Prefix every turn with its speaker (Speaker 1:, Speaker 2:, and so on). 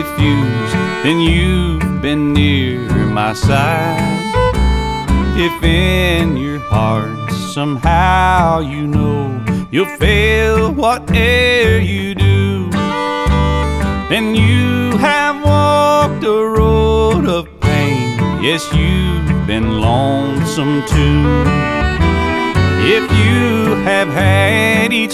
Speaker 1: refused, then you've been near my side. If in your heart somehow you know you'll fail whatever you do, then you have walked a road of pain. Yes, you've been lonesome too. If you have had each